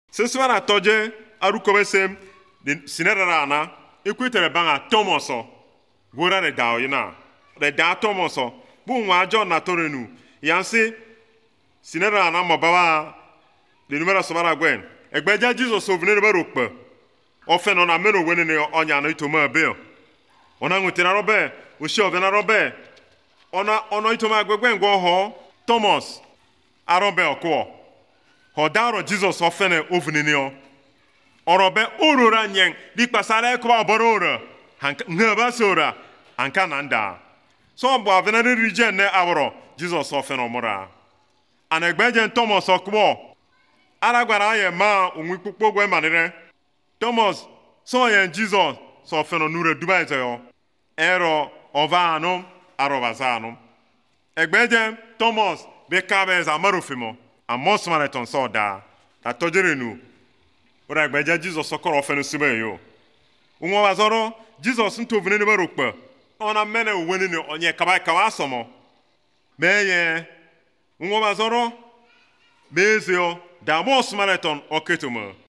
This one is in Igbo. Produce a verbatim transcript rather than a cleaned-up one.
seswana toje arukobesem de sinera na ekwetere banga tomoso gora de dawo ina de da tomoso bu nwa ajo na torenu yansi sinera na mobawa de numero sobara gwen egbeja Jesus ovune be rokpe ofe no na meno wene ne onya no itoma be ona ngutira robe o shi ovena robe ona ono itoma agbegbe ngo ho Thomas arobe okwo hodaro Jesus ofene ovune ne o orobe orora nyen dikpasara ekwa oborora ngaba sora anka nanda so bo avena region ne aworo Jesus ofene omura anegbeje Thomas okwo aragwara aye ma onwi kpukpo gwe manire Thomas so yen Jesus so ofene nure dubai zeyo ero ovano arobazano egbeje Thomas be kabez amarofimo amos marathon so da ta tojerenu ora egbeje Jesus sokoro ofene sibe yo unwo bazoro Jesus ntovune ne barokpa ona mene wene ne onye kaba kawa asomo meye unwo bazoro bezio da amos marathon oketomo